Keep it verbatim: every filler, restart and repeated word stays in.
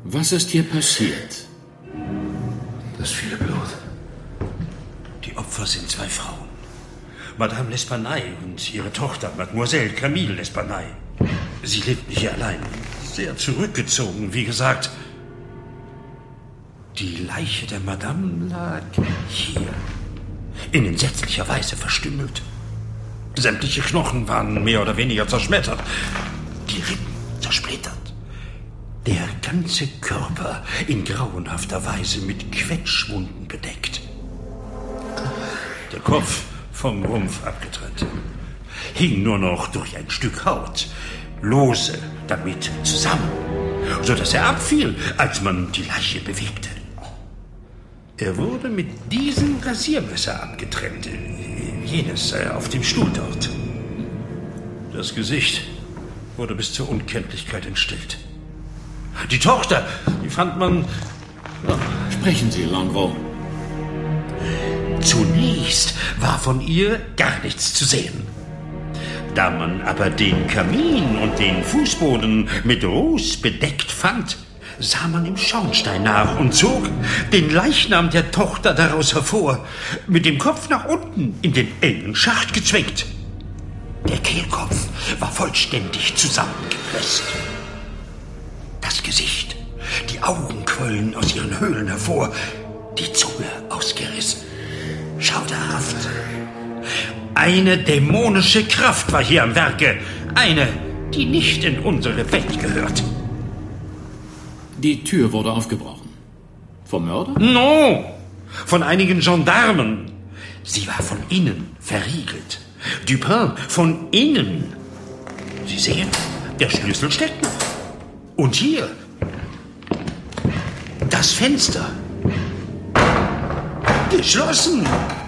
Was ist hier passiert? Das viele Blut. Die Opfer sind zwei Frauen. Madame L'Espanaye und ihre Tochter, Mademoiselle Camille L'Espanaye. Sie lebten hier allein. Sehr zurückgezogen, wie gesagt. Die Leiche der Madame lag hier. In entsetzlicher Weise verstümmelt. Sämtliche Knochen waren mehr oder weniger zerschmettert. Die Rippen zersplittert. Der ganze Körper in grauenhafter Weise mit Quetschwunden bedeckt. Der Kopf vom Rumpf abgetrennt. Hing nur noch durch ein Stück Haut lose damit zusammen, so dass er abfiel, als man die Leiche bewegte. Er wurde mit diesem Rasiermesser abgetrennt. Jenes äh, auf dem Stuhl dort. Das Gesicht wurde bis zur Unkenntlichkeit entstellt. Die Tochter, die fand man... Oh. Sprechen Sie, Langevaux. Zunächst war von ihr gar nichts zu sehen. Da man aber den Kamin und den Fußboden mit Ruß bedeckt fand, sah man im Schornstein nach und zog den Leichnam der Tochter daraus hervor, mit dem Kopf nach unten in den engen Schacht gezwängt. Der Kehlkopf war vollständig zusammengepresst. Das Gesicht, die Augen quollen aus ihren Höhlen hervor, die Zunge ausgerissen. Schauderhaft. Eine dämonische Kraft war hier am Werke. Eine, die nicht in unsere Welt gehört. Die Tür wurde aufgebrochen. Vom Mörder? No, von einigen Gendarmen. Sie war von innen verriegelt. Dupin von innen. Sie sehen, der Schlüssel steckt noch. Und hier, das Fenster. Geschlossen.